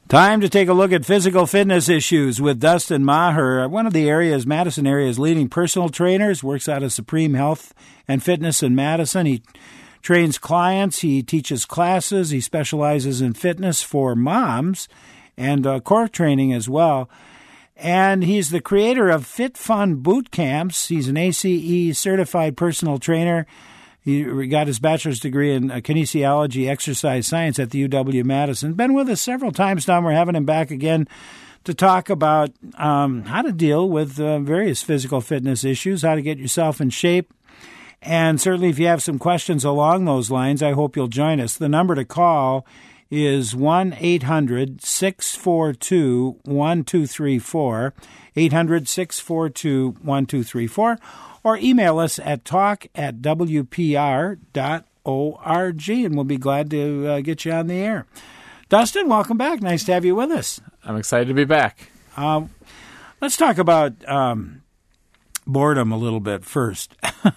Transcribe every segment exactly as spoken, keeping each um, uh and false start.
Time to take a look at physical fitness issues with Dustin Maher, one of the area's, Madison area's leading personal trainers, works out of Supreme Health and Fitness in Madison. He trains clients, he teaches classes, he specializes in fitness for moms and uh, core training as well. And he's the creator of Fit Fun Boot Camps. He's an A C E certified personal trainer. He got his bachelor's degree in kinesiology, exercise science at the U W-Madison. Been with us several times now. We're having him back again to talk about um, how to deal with uh, various physical fitness issues, how to get yourself in shape. And certainly if you have some questions along those lines, I hope you'll join us. The number to call is one eight hundred six four two one two three four, eight hundred six four two one two three four. Or email us at talk at w p r dot org, and we'll be glad to uh, get you on the air. Dustin, welcome back. Nice to have you with us. I'm excited to be back. Um, let's talk about um, boredom a little bit first,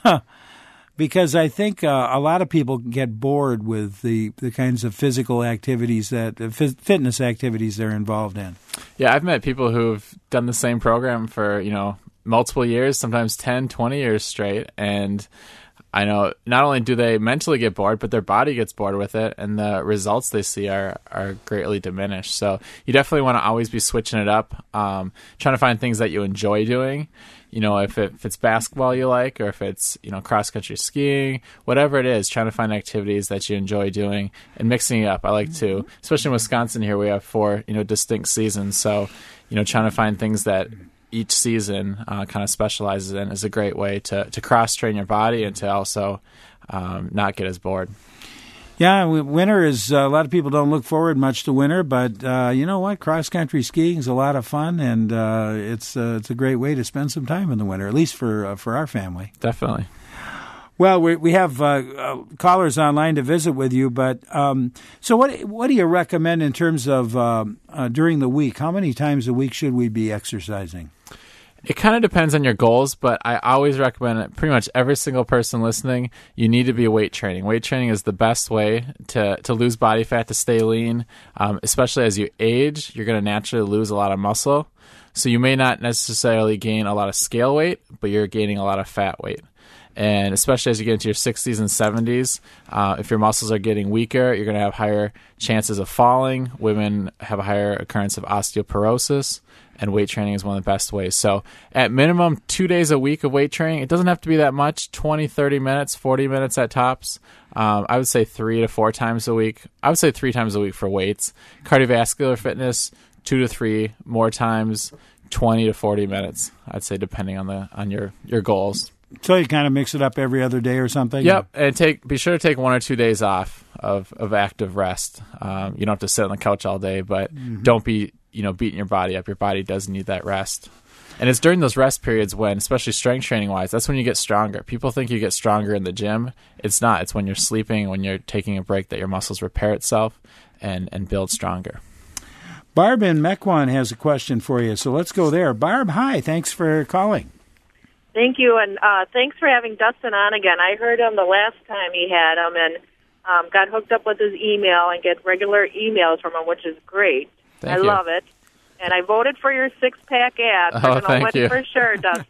because I think uh, a lot of people get bored with the, the kinds of physical activities, that uh, f- fitness activities they're involved in. Yeah, I've met people who've done the same program for, you know, multiple years, sometimes ten, twenty years straight. And I know not only do they mentally get bored, but their body gets bored with it, and the results they see are, are greatly diminished. So you definitely want to always be switching it up, um, trying to find things that you enjoy doing. You know, if, it, if it's basketball you like, or if it's, you know, cross-country skiing, whatever it is, trying to find activities that you enjoy doing and mixing it up. I like to, especially in Wisconsin here, we have four, you know, distinct seasons. So, you know, trying to find things that each season uh, kind of specializes in is a great way to, to cross-train your body and to also um, not get as bored. Yeah, winter is, uh, a lot of people don't look forward much to winter, but uh, you know what? Cross-country skiing is a lot of fun, and uh, it's uh, it's a great way to spend some time in the winter, at least for uh, for our family. Definitely. Well, we we have uh, uh, callers online to visit with you, but um, so what what do you recommend in terms of um, uh, during the week? How many times a week should we be exercising? It kind of depends on your goals, but I always recommend it. Pretty much every single person listening, you need to be weight training. Weight training is the best way to, to lose body fat, to stay lean. Um, especially as you age, you're going to naturally lose a lot of muscle. So you may not necessarily gain a lot of scale weight, but you're gaining a lot of fat weight. And especially as you get into your sixties and seventies, uh, if your muscles are getting weaker, you're going to have higher chances of falling. Women have a higher occurrence of osteoporosis, and weight training is one of the best ways. So at minimum, two days a week of weight training. It doesn't have to be that much, twenty, thirty minutes, forty minutes at tops. Um, I would say three to four times a week. I would say three times a week for weights. Cardiovascular fitness, two to three more times, twenty to forty minutes, I'd say, depending on the on your, your goals. So you kind of mix it up every other day or something? Yep, and take be sure to take one or two days off of, of active rest. Um, you don't have to sit on the couch all day, but mm-hmm. don't be you know beating your body up. Your body does need that rest. And it's during those rest periods when, especially strength training-wise, that's when you get stronger. People think you get stronger in the gym. It's not. It's when you're sleeping, when you're taking a break, that your muscles repair itself and, and build stronger. Barb in Mequon has a question for you, so let's go there. Barb, hi. Thanks for calling. Thank you, and uh, thanks for having Dustin on again. I heard him the last time he had him, and um, got hooked up with his email and get regular emails from him, which is great. Thank I you. love it. And I voted for your six-pack ad. Oh, We're going thank to you. win for sure, Dustin.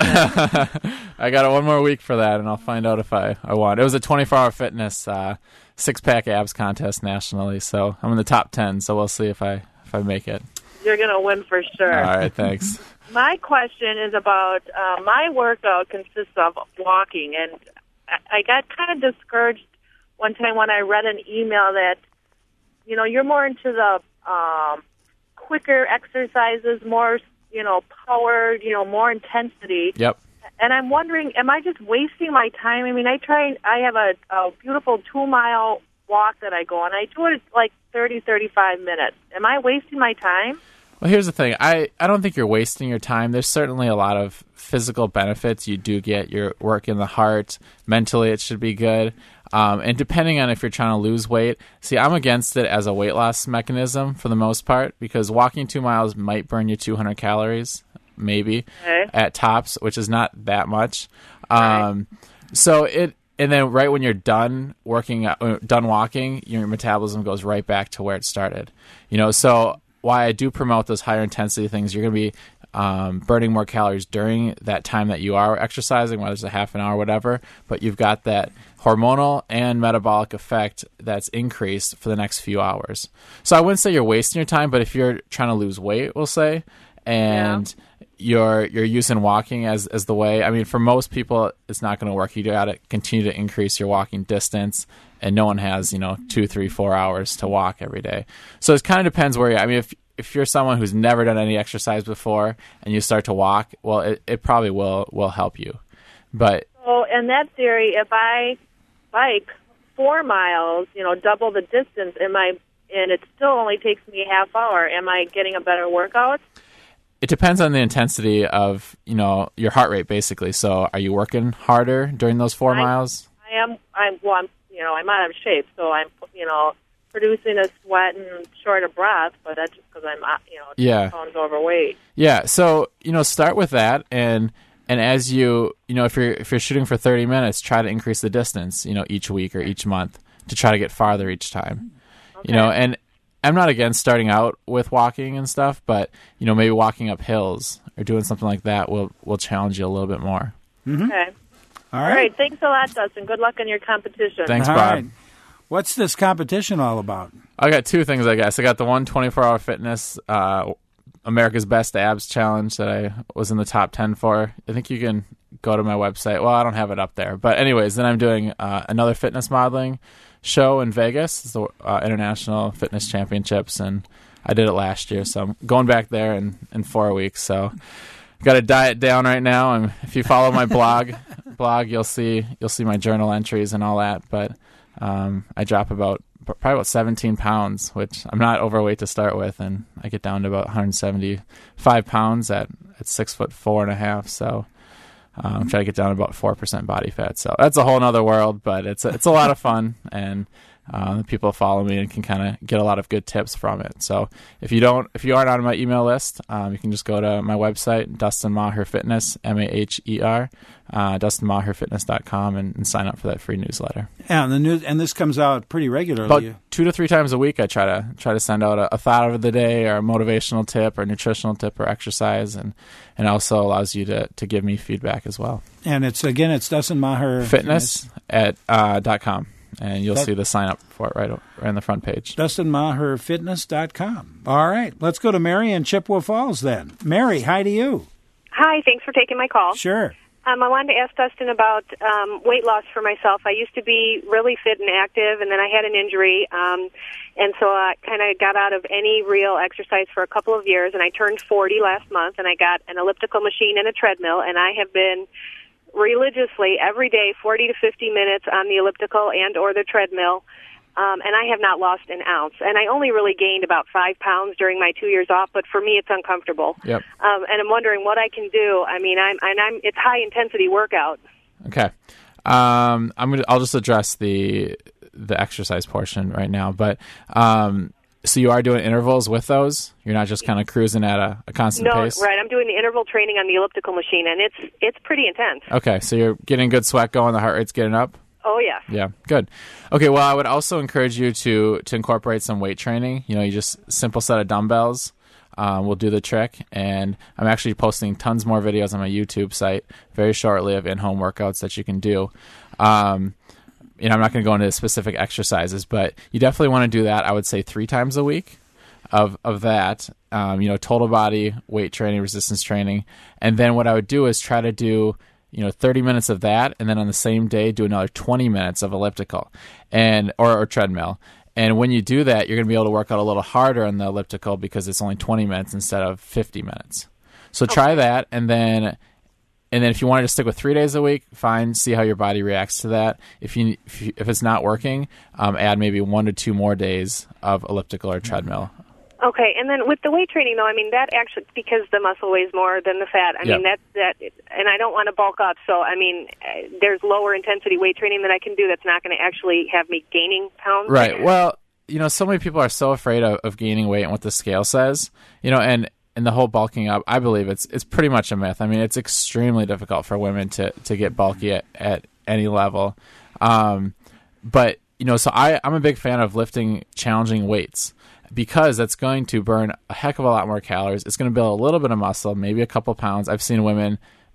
I got one more week for that, and I'll find out if I, I won. It was a twenty-four hour fitness uh, six-pack abs contest nationally, so I'm in the top ten, so we'll see if I if I make it. You're going to win for sure. All right, thanks. My question is about uh, my workout consists of walking, and I, I got kind of discouraged one time when I read an email that, you know, you're more into the um, quicker exercises, more, you know, power, you know, more intensity. Yep. And I'm wondering, am I just wasting my time? I mean, I try, I have a, a beautiful two-mile walk that I go on. I do it like thirty, thirty-five minutes. Am I wasting my time? Well, here's the thing. I, I don't think you're wasting your time. There's certainly a lot of physical benefits you do get. You're working the heart. Mentally, it should be good. Um, and depending on if you're trying to lose weight, see, I'm against it as a weight loss mechanism for the most part, because walking two miles might burn you two hundred calories, maybe, okay. at tops, which is not that much. Um, right. So it, and then right when you're done working, uh, done walking, your metabolism goes right back to where it started. You know, so why I do promote those higher intensity things, you're going to be um, burning more calories during that time that you are exercising, whether it's a half an hour or whatever, but you've got that hormonal and metabolic effect that's increased for the next few hours. So I wouldn't say you're wasting your time, but if you're trying to lose weight, we'll say, and yeah. you're you're using walking as, as the way, I mean, for most people, it's not going to work. You got to continue to increase your walking distance, and no one has, you know, two, three, four hours to walk every day. So it kind of depends where you I mean, if if you're someone who's never done any exercise before and you start to walk, well, it, it probably will, will help you. But so in that theory, if I bike four miles, you know, double the distance, am I, and it still only takes me a half hour, am I getting a better workout? It depends on the intensity of, you know, your heart rate, basically. So are you working harder during those four I, miles? I am. I'm, well, I'm, you know, I'm out of shape, so I'm, you know, producing a sweat and short of breath, but that's just because I'm, you know, yeah. ten pounds overweight. Yeah. So, you know, start with that, and and as you, you know, if you're if you're shooting for thirty minutes, try to increase the distance, you know, each week or each month to try to get farther each time. Okay. You know, and I'm not against starting out with walking and stuff, but you know, maybe walking up hills or doing something like that will will challenge you a little bit more. Mm-hmm. Okay. All right. All right. Thanks a lot, Dustin. Good luck in your competition. Thanks, All Bob. right. What's this competition all about? I got two things, I guess. I got the one twenty-four hour fitness, uh, America's Best Abs Challenge that I was in the top ten for. I think you can go to my website. Well, I don't have it up there. But anyways, then I'm doing uh, another fitness modeling show in Vegas. It's the uh, International Fitness Championships, and I did it last year. So I'm going back there in, in four weeks. So got to diet down right now. And if you follow my blog, blog, you'll see you'll see my journal entries and all that. But Um, I drop about probably about seventeen pounds, which I'm not overweight to start with, and I get down to about one hundred seventy-five pounds at, at six foot four and a half. So um, try to get down to about four percent body fat. So that's a whole other world, but it's a, it's a lot of fun, and uh, people follow me and can kind of get a lot of good tips from it. So if you don't, if you aren't on my email list, um, you can just go to my website, Dustin Maher Fitness, M A H E R, uh, dustin maher fitness dot com, and, and sign up for that free newsletter. Yeah, and the news, and this comes out pretty regularly. About two to three times a week, I try to try to send out a, a thought of the day, or a motivational tip, or nutritional tip, or exercise, and and also allows you to, to give me feedback as well. And it's again, it's Dustin Maher Fitness, Fitness. at uh, dot com. And you'll that, see the sign up for it right, right on the front page. dustin maher fitness dot com. All right. Let's go to Mary in Chippewa Falls then. Mary, hi to you. Hi. Thanks for taking my call. Sure. Um, I wanted to ask Dustin about um, weight loss for myself. I used to be really fit and active, and then I had an injury, um, and so I kind of got out of any real exercise for a couple of years, and I turned forty last month, and I got an elliptical machine and a treadmill, and I have been religiously every day forty to fifty minutes on the elliptical and or the treadmill, um, and I have not lost an ounce. And I only really gained about five pounds during my two years off, but for me it's uncomfortable. Yep. Um, and I'm wondering what I can do. I mean, I'm and I'm it's high intensity workout. Okay. Um, I'm gonna. I'll just address the the exercise portion right now, but. Um, So you are doing intervals with those? You're not just kind of cruising at a, a constant no, pace? No, right. I'm doing the interval training on the elliptical machine, and it's it's pretty intense. Okay, so you're getting good sweat going, the heart rate's getting up? Oh, yeah. Yeah, good. Okay, well, I would also encourage you to, to incorporate some weight training. You know, you just simple set of dumbbells um, will do the trick, and I'm actually posting tons more videos on my YouTube site very shortly of in-home workouts that you can do. Um You know, I'm not going to go into specific exercises, but you definitely want to do that. I would say three times a week of of that. Um, you know, total body weight training, resistance training, and then what I would do is try to do you know thirty minutes of that, and then on the same day do another twenty minutes of elliptical, and or, or treadmill. And when you do that, you're going to be able to work out a little harder on the elliptical because it's only twenty minutes instead of fifty minutes. So try that, and then. And then if you wanted to stick with three days a week, fine. See how your body reacts to that. If you if, you, if it's not working, um, add maybe one to two more days of elliptical or treadmill. Okay, and then with the weight training, though, I mean, that actually, because the muscle weighs more than the fat, I yep. mean, that, that, and I don't want to bulk up, so, I mean, there's lower intensity weight training that I can do that's not going to actually have me gaining pounds. Right, well, you know, so many people are so afraid of, of gaining weight and what the scale says, you know, and And the whole bulking up, I believe it's it's pretty much a myth. I mean, it's extremely difficult for women to, to get bulky at, at any level. Um, but, you know, so I, I'm a big fan of lifting challenging weights. because that's going to burn a heck of a lot more calories. It's going to build a little bit of muscle, maybe a couple pounds. I've seen women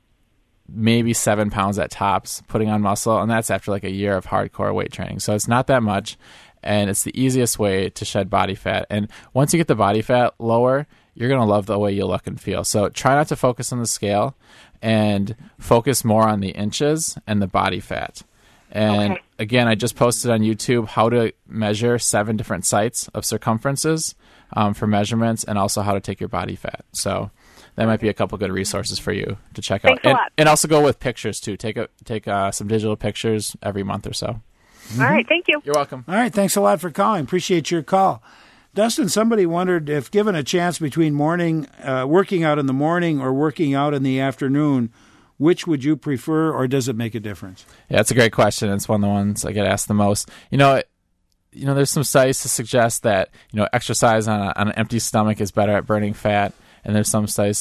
maybe seven pounds at tops putting on muscle, and that's after like a year of hardcore weight training. So it's not that much, and it's the easiest way to shed body fat. And once you get the body fat lower, you're going to love the way you look and feel. So try not to focus on the scale and focus more on the inches and the body fat. And okay. again, I just posted on YouTube how to measure seven different sites of circumferences um, for measurements, and also how to take your body fat. So that might be a couple good resources for you to check Thanks out. A And, lot. and also go with pictures too. Take a, take uh, some digital pictures every month or so. Mm-hmm. All right, thank you. You're welcome. All right, thanks a lot for calling. Appreciate your call. Dustin, somebody wondered if given a chance between morning, uh, working out in the morning or working out in the afternoon, which would you prefer, or does it make a difference? Yeah, that's a great question. It's one of the ones I get asked the most. You know, you know, there's some studies to suggest that, you know, exercise on, a, on an empty stomach is better at burning fat, and there's some studies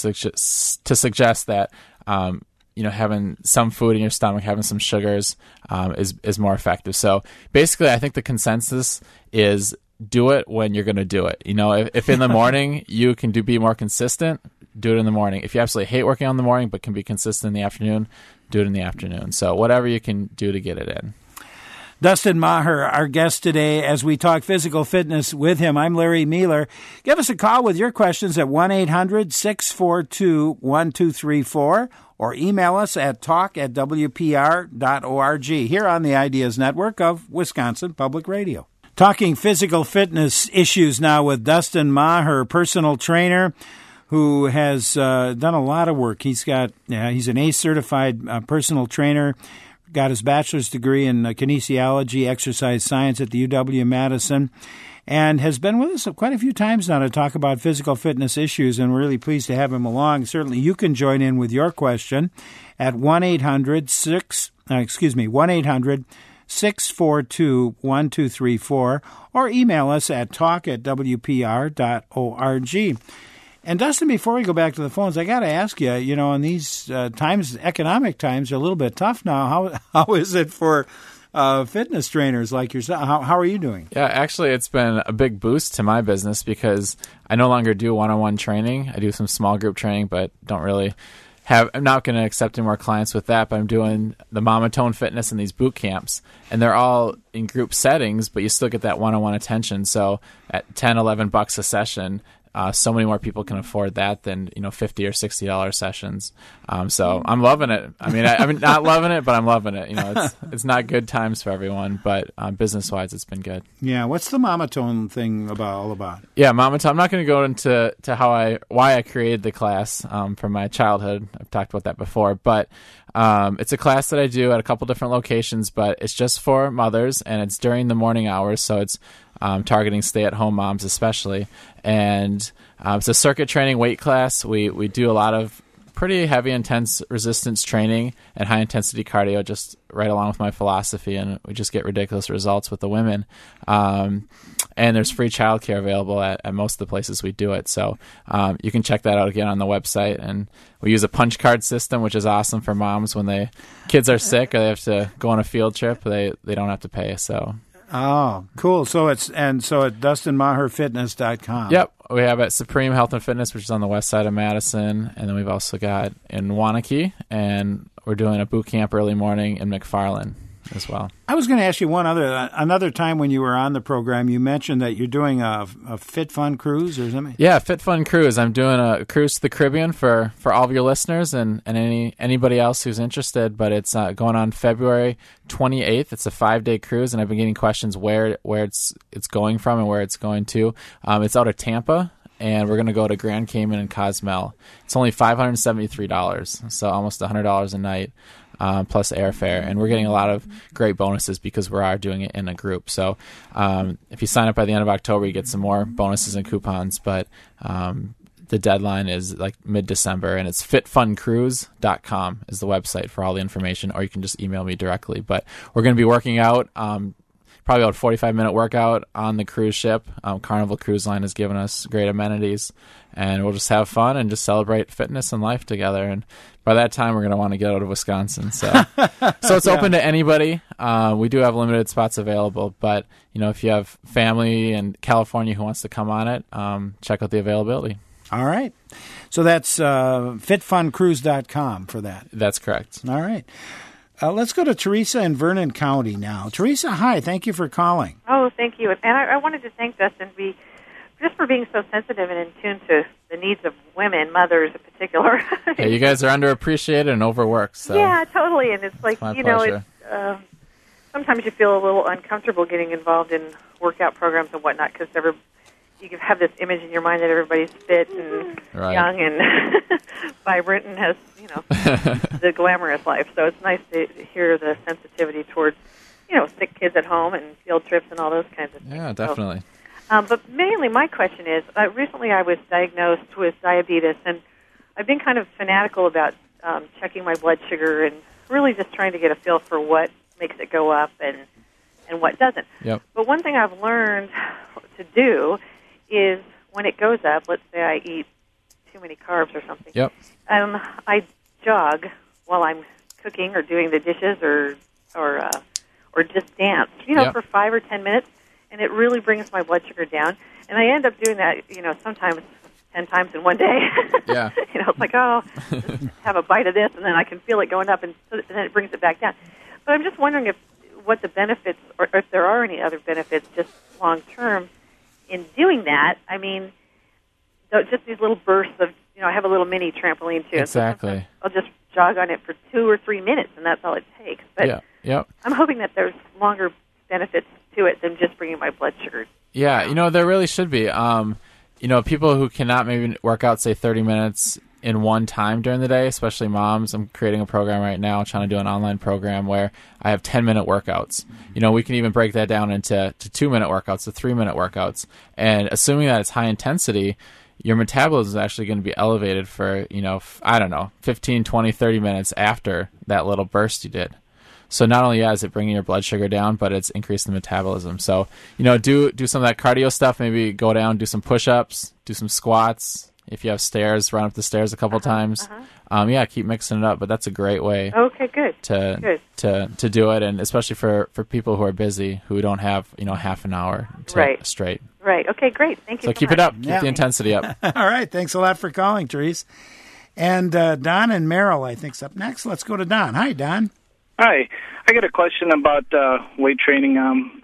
to suggest that, um, you know, having some food in your stomach, having some sugars, um, is is more effective. So basically, I think the consensus is do it when you're going to do it. You know, if, if in the morning you can do be more consistent, do it in the morning. If you absolutely hate working out in the morning but can be consistent in the afternoon, do it in the afternoon. So whatever you can do to get it in. Dustin Maher, our guest today, as we talk physical fitness with him. I'm Larry Mueller. Give us a call with your questions at one eight hundred six four two one two three four or email us at talk at w p r dot org here on the Ideas Network of Wisconsin Public Radio. Talking physical fitness issues now with Dustin Maher, personal trainer, who has uh, done a lot of work. He's got yeah, he's an A C E certified uh, personal trainer, got his bachelor's degree in uh, kinesiology, exercise science at the U W-Madison, and has been with us quite a few times now to talk about physical fitness issues, and we're really pleased to have him along. Certainly you can join in with your question at one eight hundred six uh, excuse me, one eight hundred six four two one two three four or email us at talk at w p r dot org. And Dustin, before we go back to the phones, I got to ask you, you know, in these uh, times, economic times are a little bit tough now. How How is it for uh, fitness trainers like yourself? How, how are you doing? Yeah, actually, it's been a big boost to my business because I no longer do one-on-one training. I do some small group training, but don't really have. I'm not going to accept any more clients with that, but I'm doing the Mama Tone Fitness and these boot camps, and they're all in group settings, but you still get that one-on-one attention. So at ten, eleven bucks a session, Uh, so many more people can afford that than, you know, fifty or sixty dollars sessions. Um, so I'm loving it. I mean, I, I'm not loving it, but I'm loving it. You know, it's it's not good times for everyone, but um, business wise, it's been good. Yeah. What's the Mama Tone thing about all about? Yeah, Mama Tone. I'm not going to go into to how I why I created the class um, from my childhood. I've talked about that before, but um, it's a class that I do at a couple different locations, but it's just for mothers, and it's during the morning hours, so it's Um, targeting stay-at-home moms especially. And um, it's a circuit training weight class. We we do a lot of pretty heavy, intense resistance training and high-intensity cardio just right along with my philosophy, and we just get ridiculous results with the women. Um, and there's free childcare available at, at most of the places we do it. So um, you can check that out again on the website. And we use a punch card system, which is awesome for moms when they kids are sick or they have to go on a field trip. They, they don't have to pay, so... Oh, cool. So it's and so at dustin maher fitness dot com. Yep. We have at Supreme Health and Fitness, which is on the west side of Madison. And then we've also got in Waunakee, and we're doing a boot camp early morning in McFarland as well. I was going to ask you one other another time when you were on the program, you mentioned that you're doing a, a Fit Fun cruise or something. Yeah, Fit Fun cruise. I'm doing a cruise to the Caribbean for, for all of your listeners and, and any anybody else who's interested. But it's uh, going on February twenty-eighth. It's a five day cruise, and I've been getting questions where where it's it's going from and where it's going to. Um, it's out of Tampa, and we're going to go to Grand Cayman and Cozumel. It's only five hundred seventy-three dollars, so almost one hundred dollars a night. Uh, plus airfare, and we're getting a lot of great bonuses because we are doing it in a group. So um, if you sign up by the end of October, you get some more bonuses and coupons, but um, the deadline is like mid-December, and it's fit fun cruise dot com is the website for all the information, or you can just email me directly. But we're going to be working out um, probably about a forty-five minute workout on the cruise ship. Um, Carnival Cruise Line has given us great amenities, and we'll just have fun and just celebrate fitness and life together. And by that time, we're going to want to get out of Wisconsin. So, so it's yeah. open to anybody. Uh, we do have limited spots available, but you know, if you have family in California who wants to come on it, um, check out the availability. All right. So that's uh, fit fun cruise dot com for that. That's correct. All right. Uh, let's go to Teresa in Vernon County now. Teresa, hi. Thank you for calling. Oh, thank you. And I, I wanted to thank Dustin be, just for being so sensitive and in tune to the needs of women, mothers in particular. Yeah, you guys are underappreciated and overworked. So. Yeah, totally. And it's like, it's you pleasure. know, it's, uh, sometimes you feel a little uncomfortable getting involved in workout programs and whatnot because you have this image in your mind that everybody's fit and right. young and vibrant and has, you know, the glamorous life. So it's nice to hear the sensitivity towards, you know, sick kids at home and field trips and all those kinds of things. Yeah, definitely. So, um, but mainly my question is, uh, recently I was diagnosed with diabetes, and I've been kind of fanatical about um, checking my blood sugar and really just trying to get a feel for what makes it go up and, and what doesn't. Yep. But one thing I've learned to do is when it goes up, let's say I eat too many carbs or something, yep. um, I jog while I'm cooking or doing the dishes or or uh, or just dance, you know, yep. for five or ten minutes, and it really brings my blood sugar down. And I end up doing that, you know, sometimes ten times in one day. Yeah. You know, it's like, oh, just have a bite of this, and then I can feel it going up, and, so, and then it brings it back down. But I'm just wondering if what the benefits, or if there are any other benefits, just long term, in doing that. I mean, just these little bursts of, you know, I have a little mini trampoline too. Exactly. So I'll just jog on it for two or three minutes, and that's all it takes. But yeah. Yep. I'm hoping that there's longer benefits to it than just bringing my blood sugar. Yeah, you know, there really should be. Um, you know, people who cannot maybe work out, say, thirty minutes in one time during the day, especially moms. I'm creating a program right now, trying to do an online program where I have ten-minute workouts. You know, we can even break that down into to two-minute workouts, to three-minute workouts. And assuming that it's high intensity, your metabolism is actually going to be elevated for, you know, I don't know, fifteen, twenty, thirty minutes after that little burst you did. So not only yeah, is it bringing your blood sugar down, but it's increasing the metabolism. So, you know, do do some of that cardio stuff. Maybe go down, do some push-ups, do some squats. If you have stairs, run up the stairs a couple uh-huh, times. Uh-huh. Um, yeah, keep mixing it up. But that's a great way. Okay, good. To good. to to do it, and especially for, for people who are busy, who don't have, you know, half an hour to right. straight. Right. Okay, great. Thank you. So, so keep much. it up. Keep yeah. the intensity up. All right. Thanks a lot for calling, Therese. And uh, Don and Merrill, I think, is up next. Let's go to Don. Hi, Don. Hi. I got a question about uh, weight training. Um,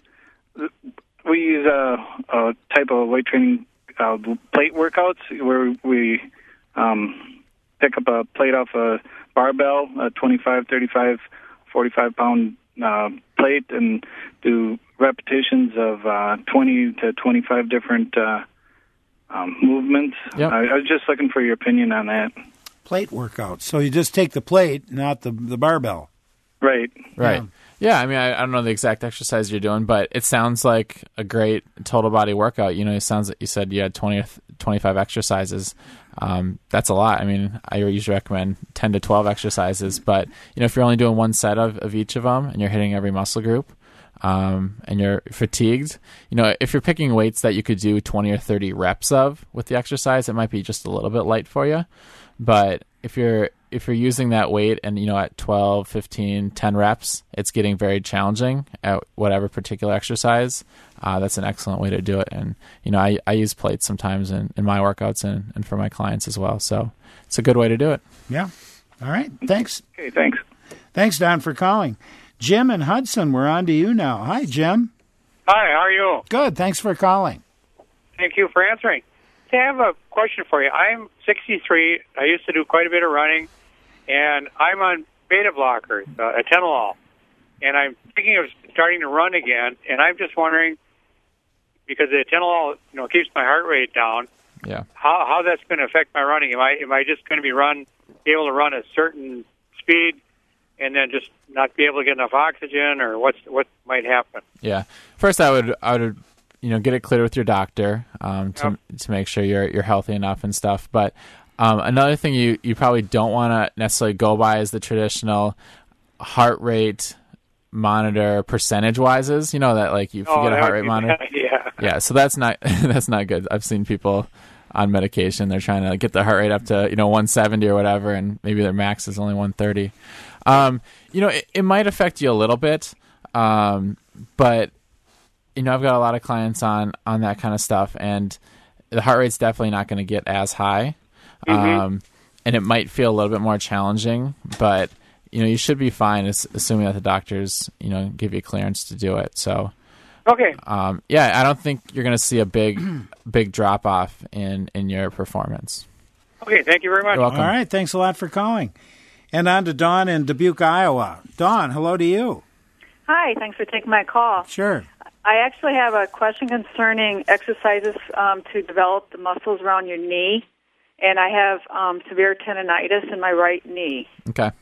we use a, a type of weight training uh, plate workouts where we um, pick up a plate off a barbell, a twenty-five, thirty-five, forty-five pound uh, plate, and do repetitions of uh, twenty to twenty-five different uh, um, movements. Yep. I, I was just looking for your opinion on that. Plate workouts. So you just take the plate, not the the barbell. Right. Right. Yeah, I mean, I, I don't know the exact exercise you're doing, but it sounds like a great total body workout. You know, it sounds like you said you had twenty or twenty-five exercises. Um, that's a lot. I mean, I usually recommend ten to twelve exercises, but, you know, if you're only doing one set of, of each of them and you're hitting every muscle group um, and you're fatigued, you know, if you're picking weights that you could do twenty or thirty reps of with the exercise, it might be just a little bit light for you. But if you're if you're using that weight and, you know, at twelve, fifteen, ten reps, it's getting very challenging at whatever particular exercise, uh, that's an excellent way to do it. And, you know, I, I use plates sometimes in, in my workouts and, and for my clients as well. So it's a good way to do it. Yeah. All right. Thanks. Okay, thanks. Thanks, Don, for calling. Jim and Hudson, we're on to you now. Hi, Jim. Hi, how are you? Good. Thanks for calling. Thank you for answering. Hey, I have a question for you. I'm sixty-three. I used to do quite a bit of running, and I'm on beta blockers, uh, atenolol, and I'm thinking of starting to run again. And I'm just wondering, because the atenolol, you know, keeps my heart rate down. Yeah. How how that's going to affect my running? Am I am I just going to be run be able to run a certain speed, and then just not be able to get enough oxygen, or what's what might happen? Yeah. First, I would I would. you know, get it cleared with your doctor um, to Yep. to make sure you're you're healthy enough and stuff. But um, another thing you, you probably don't want to necessarily go by is the traditional heart rate monitor percentage wises. You know that like if you Oh, get a that heart would rate be monitor. bad, yeah. Yeah, so that's not that's not good. I've seen people on medication. They're trying to get the heart rate up to, you know, one seventy or whatever, and maybe their max is only one thirty. Um, you know, it, it might affect you a little bit, um, but, you know, I've got a lot of clients on, on that kind of stuff, and the heart rate's definitely not going to get as high, Mm-hmm. um, and it might feel a little bit more challenging, but, you know, you should be fine, as, assuming that the doctors, you know, give you clearance to do it. So, Okay. um, yeah, I don't think you're going to see a big, big drop off in, in your performance. Okay, thank you very much. You're welcome. All right, thanks a lot for calling. And on to Dawn in Dubuque, Iowa. Dawn, hello to you. Hi, thanks for taking my call. Sure. I actually have a question concerning exercises um, to develop the muscles around your knee, and I have um, severe tendonitis in my right knee. Okay.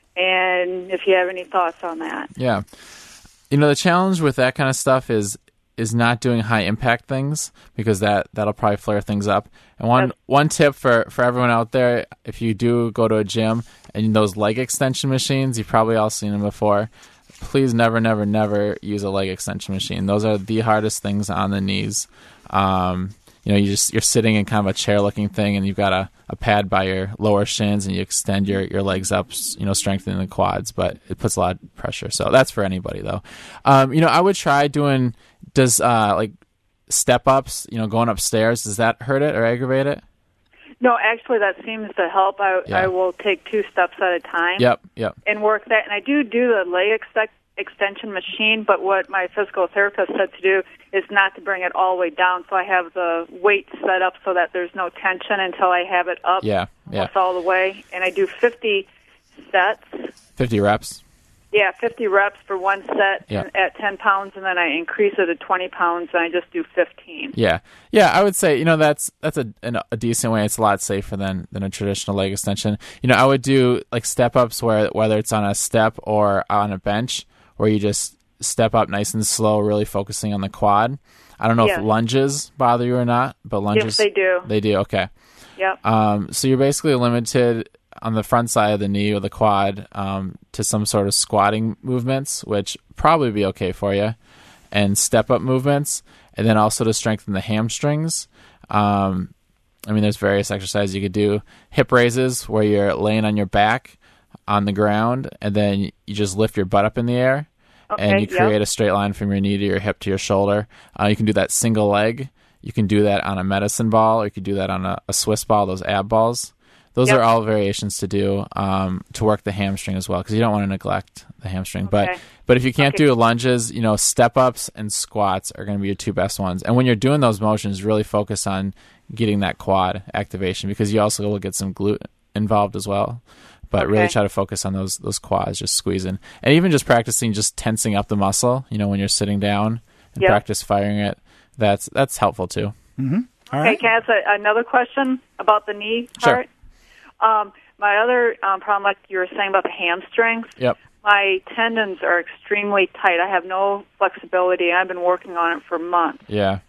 And if you have any thoughts on that. Yeah. You know, the challenge with that kind of stuff is is not doing high impact things, because that, that'll probably flare things up. And one Yes. one tip for, for everyone out there, if you do go to a gym and those leg extension machines, you've probably all seen them before. Please never, never, never use a leg extension machine. Those are the hardest things on the knees. Um, you know, you just you're sitting in kind of a chair looking thing, and you've got a, a pad by your lower shins, and you extend your, your legs up, you know, strengthening the quads, but it puts a lot of pressure. So that's for anybody though. Um, you know, I would try doing does uh, like step ups, you know, going upstairs. Does that hurt it or aggravate it? No, actually, that seems to help. I, Yeah. I will take two steps at a time. Yep, yep. And work that. And I do do the leg ex- extension machine, but what my physical therapist said to do is not to bring it all the way down. So I have the weight set up so that there's no tension until I have it up Yeah, yeah. almost all the way. And I do fifty sets. fifty reps. Yeah, fifty reps for one set Yeah. at ten pounds, and then I increase it to twenty pounds, and I just do fifteen. Yeah, yeah. I would say, you know, that's that's a an, a decent way. It's a lot safer than than a traditional leg extension. You know, I would do like step ups where whether it's on a step or on a bench, where you just step up nice and slow, really focusing on the quad. I don't know Yes. if lunges bother you or not, but lunges Yes, they do. They do. Okay. Yep. Um, so you're basically limited on the front side of the knee or the quad um, to some sort of squatting movements, which probably be okay for you, and step up movements, and then also to strengthen the hamstrings. Um, I mean, there's various exercises you could do. Hip raises, where you're laying on your back on the ground, and then you just lift your butt up in the air, Okay, and you yep. create a straight line from your knee to your hip to your shoulder. Uh, you can do that single leg. You can do that on a medicine ball, or you could do that on a, a Swiss ball, those ab balls. Those Yep. are all variations to do um, to work the hamstring as well, because you don't want to neglect the hamstring. Okay. But but if you can't Okay. do lunges, you know, step ups and squats are going to be your two best ones. And when you're doing those motions, really focus on getting that quad activation, because you also will get some glute involved as well. But really Okay. try to focus on those those quads, just squeezing, and even just practicing just tensing up the muscle. You know, when you're sitting down and Yep. practice firing it, that's that's helpful too. Mm-hmm. All Okay, right. can I ask a, another question about the knee Sure. part? Um, my other um, problem, like you were saying about the hamstrings, Yep. my tendons are extremely tight. I have no flexibility, and I've been working on it for months. Yeah.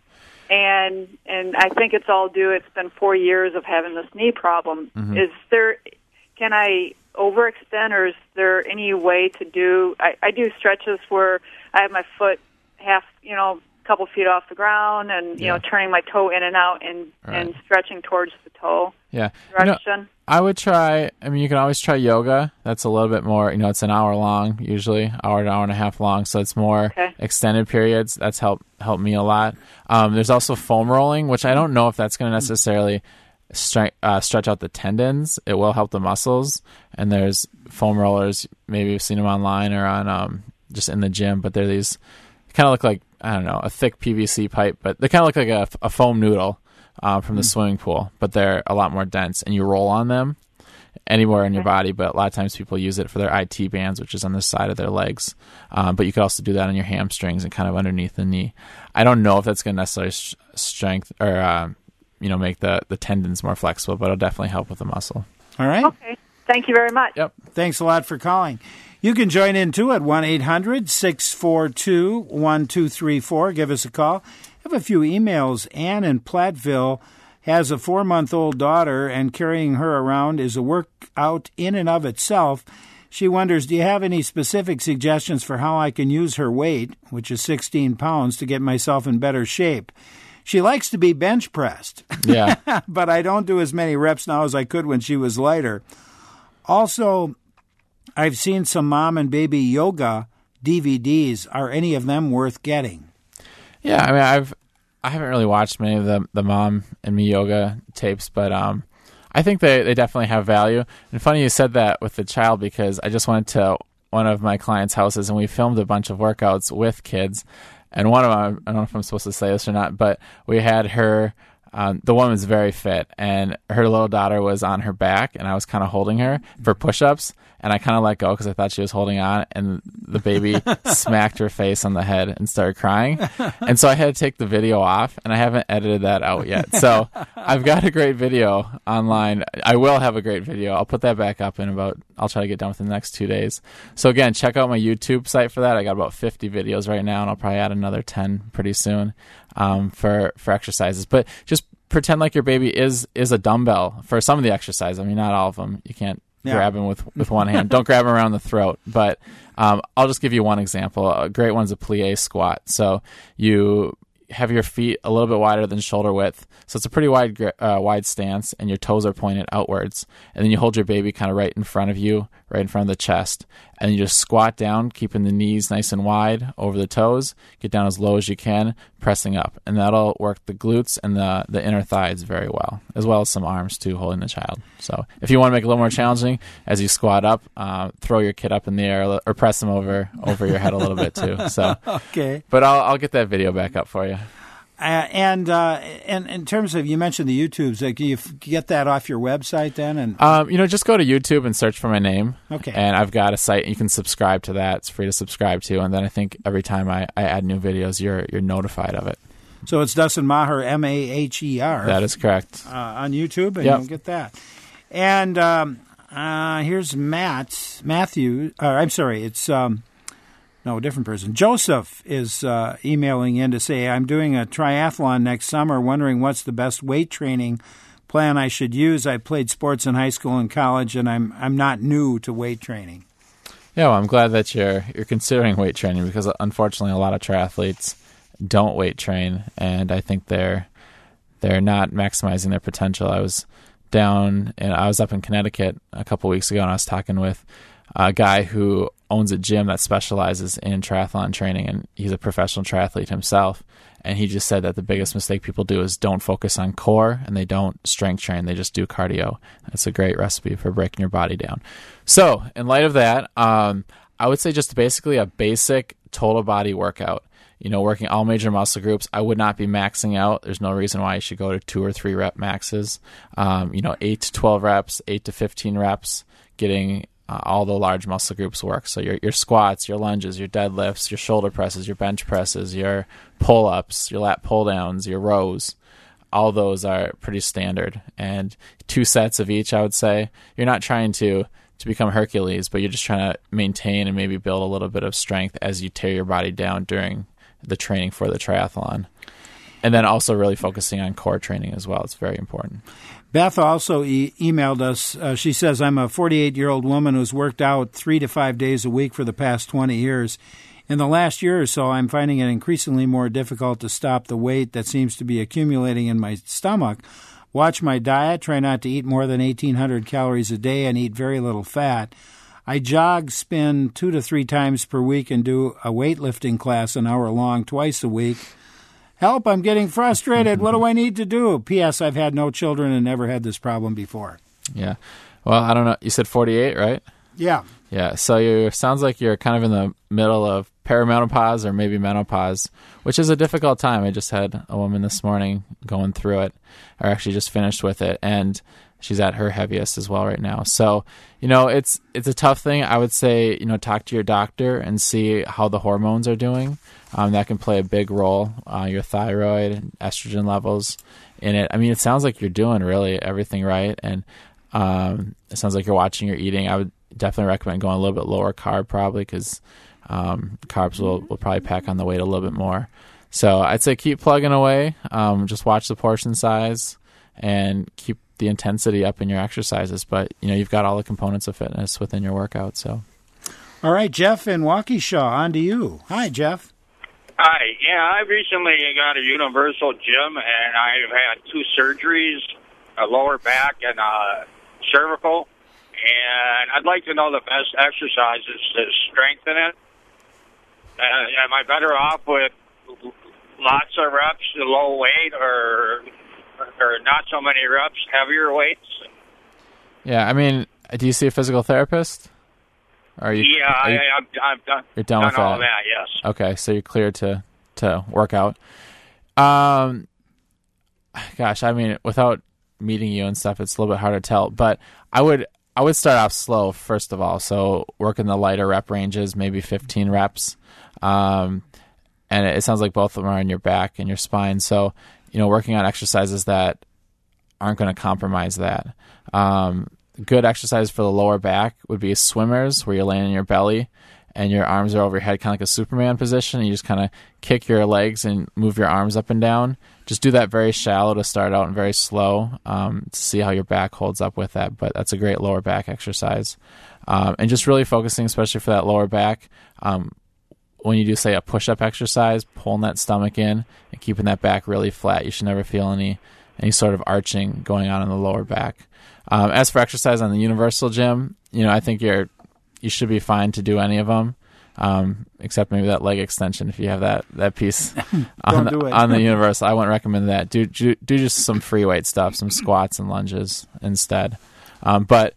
And and I think it's all due. It's been four years of having this knee problem. Mhm. Is there? Can I overextend, or is there any way to do? I, I do stretches where I have my foot half, you know, a couple feet off the ground, and you Yeah. know, turning my toe in and out, and Right. and stretching towards the toe Yeah. You know, direction. I would try, I mean, you can always try yoga. That's a little bit more, you know, it's an hour long, usually, hour to hour and a half long. So it's more Okay. extended periods. That's helped, helped me a lot. Um, there's also foam rolling, which I don't know if that's going to necessarily stre- uh, stretch out the tendons. It will help the muscles. And there's foam rollers. Maybe you've seen them online or on um, just in the gym, but they're these kind of look like, I don't know, a thick P V C pipe, but they kind of look like a, a foam noodle. Uh, from the swimming pool, but they're a lot more dense, and you roll on them anywhere in your body. But a lot of times people use it for their I T bands, which is on the side of their legs. Um, but you could also do that on your hamstrings and kind of underneath the knee. I don't know if that's going to necessarily sh- strength or uh, you know make the, the tendons more flexible, but it'll definitely help with the muscle. All right. Okay. Thank you very much. Yep. Thanks a lot for calling. You can join in too at one eight hundred six four two one two three four. Give us a call. I have a few emails. Ann in Platteville has a four-month-old daughter, and carrying her around is a workout in and of itself. She wonders, do you have any specific suggestions for how I can use her weight, which is sixteen pounds, to get myself in better shape? She likes to be bench pressed. Yeah. But I don't do as many reps now as I could when she was lighter. Also, I've seen some mom and baby yoga D V Ds. Are any of them worth getting? Yeah, I mean, I've I haven't really watched many of the the mom and me yoga tapes, but um, I think they, they definitely have value. And funny you said that with the child, because I just went to one of my clients' houses and we filmed a bunch of workouts with kids. And one of them, I don't know if I'm supposed to say this or not, but we had her. Um, the woman's very fit, and her little daughter was on her back, and I was kind of holding her for push-ups, and I kind of let go because I thought she was holding on, and the baby smacked her face on the head and started crying. And so I had to take the video off, and I haven't edited that out yet. So I've got a great video online. I will have a great video. I'll put that back up in about, I'll try to get done within the next two days. So again, check out my YouTube site for that. I got about fifty videos right now, and I'll probably add another ten pretty soon. Um, for, for exercises, but just pretend like your baby is, is a dumbbell for some of the exercises. I mean, not all of them. You can't yeah. grab him with, with one hand. Don't grab him around the throat, but, um, I'll just give you one example. A great one's a plie squat. So you have your feet a little bit wider than shoulder width. So it's a pretty wide, uh, wide stance, and your toes are pointed outwards. And then you hold your baby kind of right in front of you, right in front of the chest. And you just squat down, keeping the knees nice and wide over the toes. Get down as low as you can, pressing up. And that'll work the glutes and the, the inner thighs very well, as well as some arms too, holding the child. So if you want to make it a little more challenging, as you squat up, uh, throw your kid up in the air or press them over, over your head a little bit too. So, okay. But I'll, I'll get that video back up for you. Uh, and uh, and in terms of, you mentioned the YouTubes, uh, can you f- get that off your website then? And um, you know, just go to YouTube and search for my name. Okay. And I've got a site you can subscribe to that. It's free to subscribe to, and then I think every time I, I add new videos, you're you're notified of it. So it's Dustin Maher, M A H E R. That is correct. Uh, on YouTube, and yep. you'll get that. And um, uh, here's Matt Matthew. Uh, I'm sorry, it's. Um, No, a different person. Joseph is uh, emailing in to say, I'm doing a triathlon next summer, wondering what's the best weight training plan I should use. I played sports in high school and college, and I'm I'm not new to weight training. Yeah, well, I'm glad that you're you're considering weight training, because unfortunately a lot of triathletes don't weight train, and I think they're they're not maximizing their potential. I was down, and I was up in Connecticut a couple weeks ago, and I was talking with a guy who owns a gym that specializes in triathlon training, and he's a professional triathlete himself. And he just said that the biggest mistake people do is don't focus on core, and they don't strength train. They just do cardio. It's a great recipe for breaking your body down. So in light of that, um, I would say just basically a basic total body workout. You know, working all major muscle groups. I would not be maxing out. There's no reason why you should go to two or three rep maxes. Um, you know, eight to twelve reps, eight to fifteen reps, getting Uh, all the large muscle groups work. So your your squats, your lunges, your deadlifts, your shoulder presses, your bench presses, your pull-ups, your lat pull-downs, your rows, all those are pretty standard. And two sets of each, I would say. You're not trying to, to become Hercules, but you're just trying to maintain and maybe build a little bit of strength as you tear your body down during the training for the triathlon. And then also really focusing on core training as well. It's very important. Beth also e- emailed us. Uh, she says, I'm a forty-eight-year-old woman who's worked out three to five days a week for the past twenty years. In the last year or so, I'm finding it increasingly more difficult to stop the weight that seems to be accumulating in my stomach. Watch my diet, try not to eat more than eighteen hundred calories a day, and eat very little fat. I jog, spin two to three times per week, and do a weightlifting class an hour long twice a week. Help, I'm getting frustrated. What do I need to do? P S. I've had no children and never had this problem before. Yeah. Well, I don't know. You said forty-eight, right? Yeah. Yeah. So you sounds like you're kind of in the middle of perimenopause or maybe menopause, which is a difficult time. I just had a woman this morning going through it, or actually just finished with it, and she's at her heaviest as well right now. So, you know, it's it's a tough thing. I would say, you know, talk to your doctor and see how the hormones are doing. Um, that can play a big role, uh, your thyroid, estrogen levels in it. I mean, it sounds like you're doing really everything right, and um, it sounds like you're watching your eating. I would definitely recommend going a little bit lower carb probably, because um, carbs will, will probably pack on the weight a little bit more. So I'd say keep plugging away. Um, just watch the portion size and keep the intensity up in your exercises. But, you know, you've got all the components of fitness within your workout. So, all right, Jeff in Waukesha, on to you. Hi, Jeff. Hi. Yeah, I recently got a Universal Gym, and I've had two surgeries, a lower back and a cervical. And I'd like to know the best exercises to strengthen it. Uh, am I better off with lots of reps, low weight, or or not so many reps, heavier weights? Yeah, I mean, do you see a physical therapist? Are you, yeah, are you, I, I'm, I'm done. You're done, done with all that. that, yes. Okay, so you're clear to to work out. Um, gosh, I mean, without meeting you and stuff, it's a little bit hard to tell. But I would I would start off slow first of all. So working the lighter rep ranges, maybe fifteen reps. Um, and it, it sounds like both of them are in your back and your spine. So, you know, working on exercises that aren't going to compromise that. Um, good exercise for the lower back would be swimmers, where you're laying in your belly and your arms are over your head, kind of like a Superman position. You just kind of kick your legs and move your arms up and down. Just do that very shallow to start out and very slow um, to see how your back holds up with that. But that's a great lower back exercise. Um, and just really focusing, especially for that lower back, um, when you do, say, a push-up exercise, pulling that stomach in and keeping that back really flat. You should never feel any any sort of arching going on in the lower back. Um, as for exercise on the Universal Gym, you know, I think you're you should be fine to do any of them, um, except maybe that leg extension if you have that that piece on, Don't do the, it. on the Universal. I wouldn't recommend that. Do, do do just some free weight stuff, some squats and lunges instead. Um, but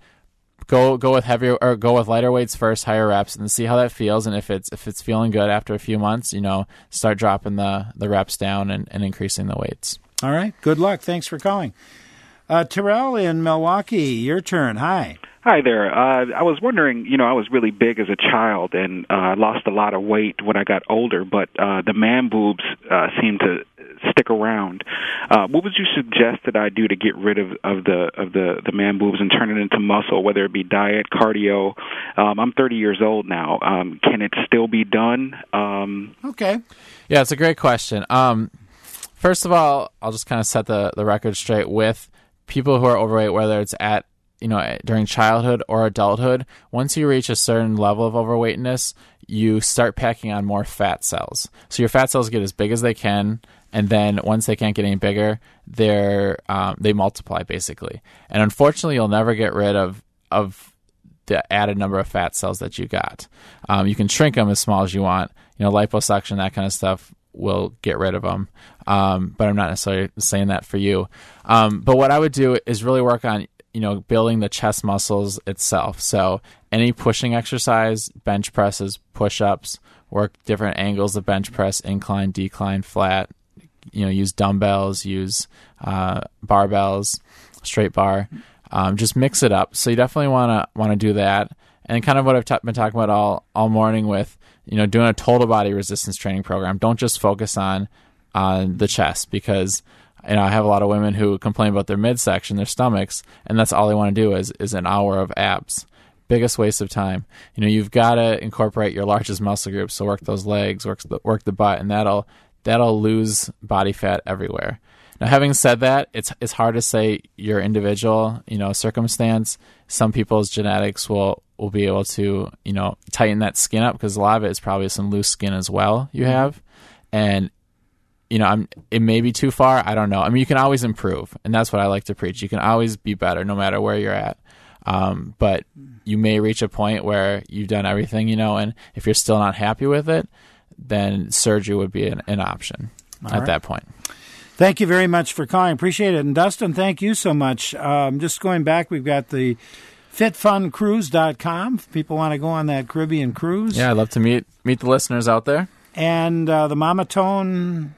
Go go with heavier or go with lighter weights first, higher reps, and see how that feels. And if it's if it's feeling good after a few months, you know, start dropping the, the reps down and, and increasing the weights. All right. Good luck. Thanks for calling. Uh, Terrell in Milwaukee, your turn. Hi. Hi there. Uh, I was wondering, you know, I was really big as a child and uh, lost a lot of weight when I got older, but uh, the man boobs uh, seem to stick around. Uh, what would you suggest that I do to get rid of, of the of the, the man boobs and turn it into muscle, whether it be diet, cardio? Um, I'm thirty years old now. Um, can it still be done? Um, okay. Yeah, it's a great question. Um, first of all, I'll just kind of set the, the record straight with people who are overweight, whether it's at you know, during childhood or adulthood. Once you reach a certain level of overweightness, you start packing on more fat cells. So your fat cells get as big as they can, and then once they can't get any bigger, they're um, they multiply basically. And unfortunately, you'll never get rid of of the added number of fat cells that you got. Um, you can shrink them as small as you want. You know, liposuction, that kind of stuff will get rid of them. Um, but I'm not necessarily saying that for you. Um, but what I would do is really work on you know, building the chest muscles itself. So any pushing exercise, bench presses, push-ups, work different angles of bench press, incline, decline, flat, you know, use dumbbells, use uh, barbells, straight bar, um, just mix it up. So you definitely want to want to do that. And kind of what I've t- been talking about all, all morning with, you know, doing a total body resistance training program. Don't just focus on, on the chest, because you know, I have a lot of women who complain about their midsection, their stomachs, and that's all they want to do is is an hour of abs. Biggest waste of time. You know, you've got to incorporate your largest muscle groups. So work those legs, work the, work the butt, and that'll that'll lose body fat everywhere. Now, having said that, it's it's hard to say your individual, you know, circumstance. Some people's genetics will will be able to, you know, tighten that skin up, because a lot of it is probably some loose skin as well you have, and you know, I'm, it may be too far. I don't know. I mean, you can always improve, and that's what I like to preach. You can always be better no matter where you're at. Um, but you may reach a point where you've done everything, you know, and if you're still not happy with it, then surgery would be an, an option All at right. that point. Thank you very much for calling. Appreciate it. And Dustin, thank you so much. Um, just going back, we've got the fit fun cruise dot com. If people want to go on that Caribbean cruise. Yeah, I'd love to meet meet the listeners out there. And uh, the Mama Tone...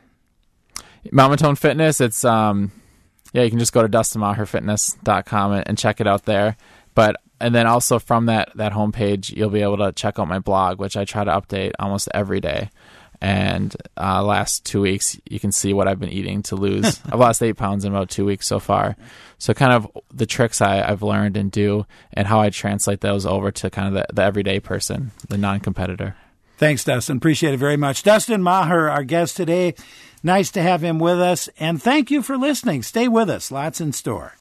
Mama Tone Fitness, it's, um, yeah, you can just go to dustin maher fitness dot com and, and check it out there. But, and then also from that, that homepage, you'll be able to check out my blog, which I try to update almost every day. And uh, last two weeks, you can see what I've been eating to lose. I've lost eight pounds in about two weeks so far. So kind of the tricks I, I've learned and do, and how I translate those over to kind of the, the everyday person, the non-competitor. Thanks, Dustin. Appreciate it very much. Dustin Maher, our guest today. Nice to have him with us. And thank you for listening. Stay with us. Lots in store.